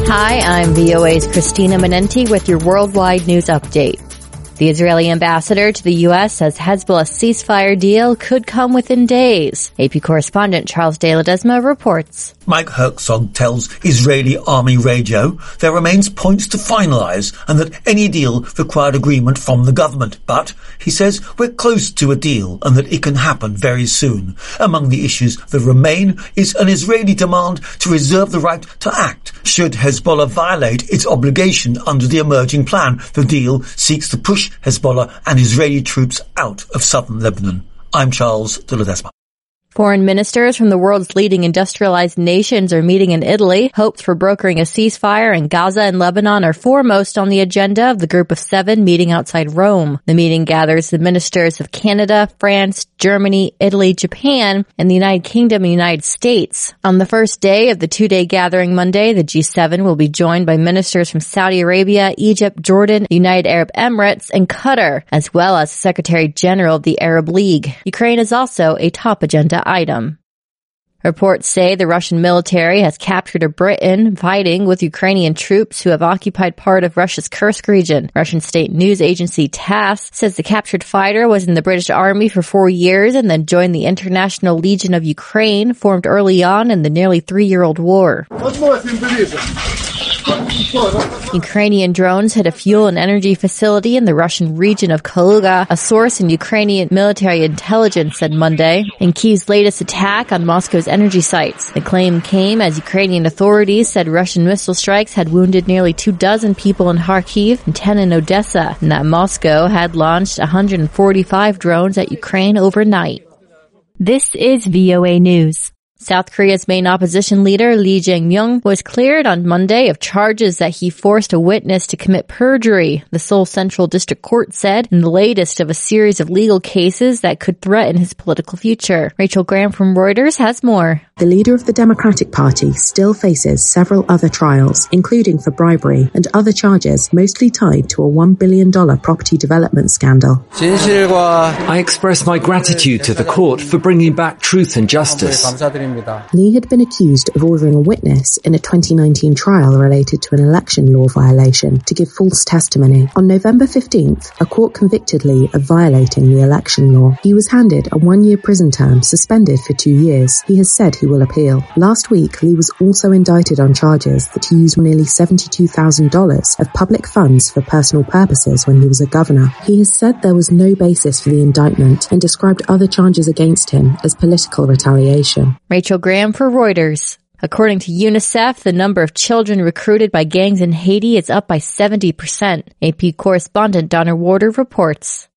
Hi, I'm VOA's Christina Manenti with your worldwide news update. The Israeli ambassador to the U.S. says Hezbollah's ceasefire deal could come within days. AP correspondent Charles De Ledesma reports. Mike Herzog tells Israeli Army Radio there remains points to finalise and that any deal required agreement from the government. But he says we're close to a deal and that it can happen very soon. Among the issues that remain is an Israeli demand to reserve the right to act should Hezbollah violate its obligation under the emerging plan. The deal seeks to push Hezbollah and Israeli troops out of southern Lebanon. I'm Charles De Ledesma. Foreign ministers from the world's leading industrialized nations are meeting in Italy. Hopes for brokering a ceasefire in Gaza and Lebanon are foremost on the agenda of the group of 7 meeting outside Rome. The meeting gathers the ministers of Canada, France, Germany, Italy, Japan, and the United Kingdom and United States. On the first day of the 2-day gathering Monday, the G7 will be joined by ministers from Saudi Arabia, Egypt, Jordan, the United Arab Emirates, and Qatar, as well as the Secretary General of the Arab League. Ukraine is also a top agenda item. Reports say the Russian military has captured a Briton fighting with Ukrainian troops who have occupied part of Russia's Kursk region. Russian state news agency TASS says the captured fighter was in the British Army for 4 years and then joined the International Legion of Ukraine, formed early on in the nearly 3-year-old war. Ukrainian drones hit a fuel and energy facility in the Russian region of Kaluga, a source in Ukrainian military intelligence said Monday, in Kyiv's latest attack on Moscow's energy sites. The claim came as Ukrainian authorities said Russian missile strikes had wounded nearly 24 people in Kharkiv and 10 in Odessa, and that Moscow had launched 145 drones at Ukraine overnight. This is VOA News. South Korea's main opposition leader, Lee Jae-myung, was cleared on Monday of charges that he forced a witness to commit perjury, the Seoul Central District Court said, in the latest of a series of legal cases that could threaten his political future. Rachel Graham from Reuters has more. The leader of the Democratic Party still faces several other trials, including for bribery and other charges mostly tied to a $1 billion property development scandal. I express my gratitude to the court for bringing back truth and justice. Lee had been accused of ordering a witness in a 2019 trial related to an election law violation to give false testimony. On November 15th, a court convicted Lee of violating the election law. He was handed a 1-year prison term, suspended for 2 years. He has said he will appeal. Last week, Lee was also indicted on charges that he used nearly $72,000 of public funds for personal purposes when he was a governor. He has said there was no basis for the indictment and described other charges against him as political retaliation. Rachel Graham for Reuters. According to UNICEF, the number of children recruited by gangs in Haiti is up by 70%. AP correspondent Donna Warder reports.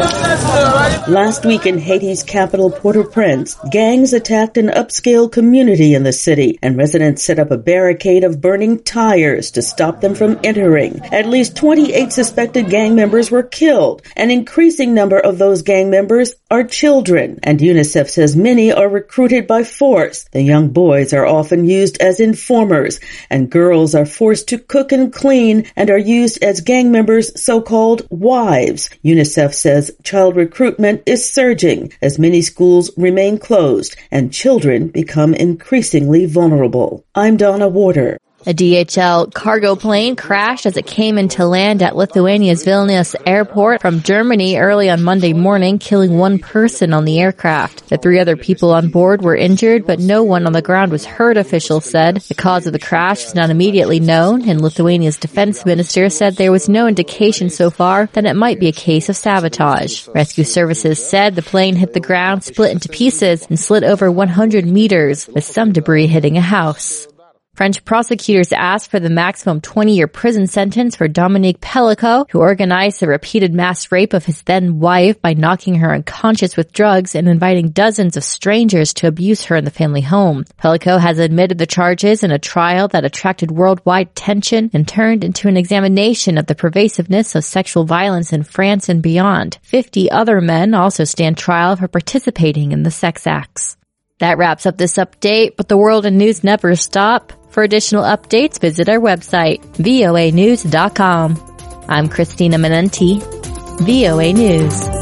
Last week in Haiti's capital, Port-au-Prince, gangs attacked an upscale community in the city, and residents set up a barricade of burning tires to stop them from entering. At least 28 suspected gang members were killed. An increasing number of those gang members are children, and UNICEF says many are recruited by force. The young boys are often used as informers, and girls are forced to cook and clean and are used as gang members' so-called wives. UNICEF says child recruitment is surging as many schools remain closed and children become increasingly vulnerable. I'm Donna Warder. A DHL cargo plane crashed as it came into land at Lithuania's Vilnius airport from Germany early on Monday morning, killing 1 person on the aircraft. The 3 other people on board were injured, but no one on the ground was hurt, officials said. The cause of the crash is not immediately known, and Lithuania's defense minister said there was no indication so far that it might be a case of sabotage. Rescue services said the plane hit the ground, split into pieces, and slid over 100 meters, with some debris hitting a house. French prosecutors asked for the maximum 20-year prison sentence for Dominique Pellico, who organized the repeated mass rape of his then-wife by knocking her unconscious with drugs and inviting dozens of strangers to abuse her in the family home. Pellico has admitted the charges in a trial that attracted worldwide attention and turned into an examination of the pervasiveness of sexual violence in France and beyond. 50 other men also stand trial for participating in the sex acts. That wraps up this update, but the world and news never stop. For additional updates, visit our website, voanews.com. I'm Christina Manenti, VOA News.